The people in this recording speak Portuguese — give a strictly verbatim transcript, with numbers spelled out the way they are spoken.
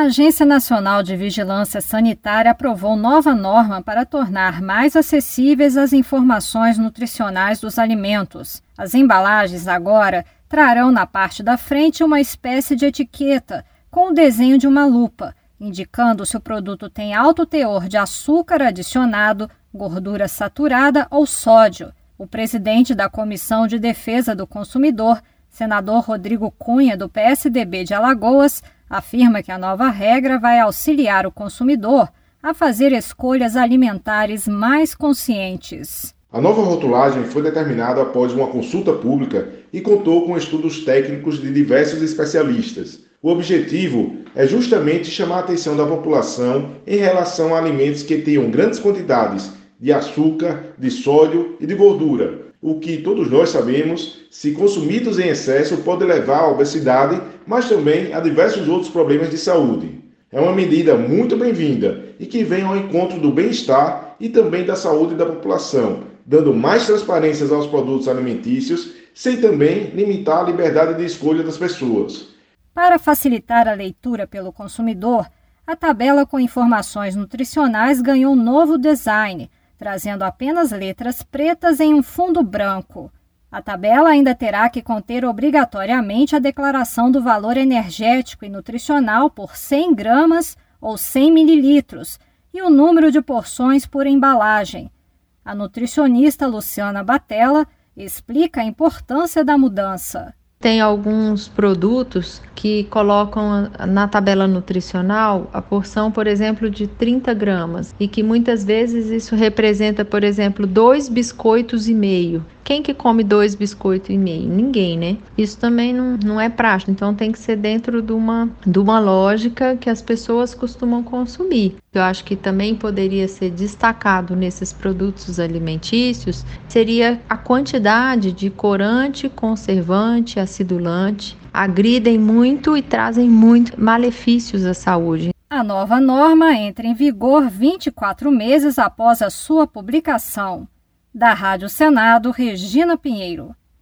A Agência Nacional de Vigilância Sanitária aprovou nova norma para tornar mais acessíveis as informações nutricionais dos alimentos. As embalagens agora trarão na parte da frente uma espécie de etiqueta com o desenho de uma lupa, indicando se o produto tem alto teor de açúcar adicionado, gordura saturada ou sódio. O presidente da Comissão de Defesa do Consumidor, senador Rodrigo Cunha, do P S D B de Alagoas, afirma que a nova regra vai auxiliar o consumidor a fazer escolhas alimentares mais conscientes. A nova rotulagem foi determinada após uma consulta pública e contou com estudos técnicos de diversos especialistas. O objetivo é justamente chamar a atenção da população em relação a alimentos que tenham grandes quantidades de açúcar, de sódio e de gordura, o que todos nós sabemos, se consumidos em excesso, pode levar à obesidade, mas também a diversos outros problemas de saúde. É uma medida muito bem-vinda e que vem ao encontro do bem-estar e também da saúde da população, dando mais transparências aos produtos alimentícios, sem também limitar a liberdade de escolha das pessoas. Para facilitar a leitura pelo consumidor, a tabela com informações nutricionais ganhou um novo design, trazendo apenas letras pretas em um fundo branco. A tabela ainda terá que conter obrigatoriamente a declaração do valor energético e nutricional por cem gramas ou cem mililitros e o número de porções por embalagem. A nutricionista Luciana Batella explica a importância da mudança. Tem alguns produtos que colocam na tabela nutricional a porção, por exemplo, de trinta gramas e que muitas vezes isso representa, por exemplo, dois biscoitos e meio. Quem que come dois biscoitos e meio? Ninguém, né? Isso também não, não é prático, então tem que ser dentro de uma, de uma lógica que as pessoas costumam consumir. Eu acho que também poderia ser destacado nesses produtos alimentícios, seria a quantidade de corante, conservante, acidulante. Agridem muito e trazem muitos malefícios à saúde. A nova norma entra em vigor vinte e quatro meses após a sua publicação. Da Rádio Senado, Regina Pinheiro.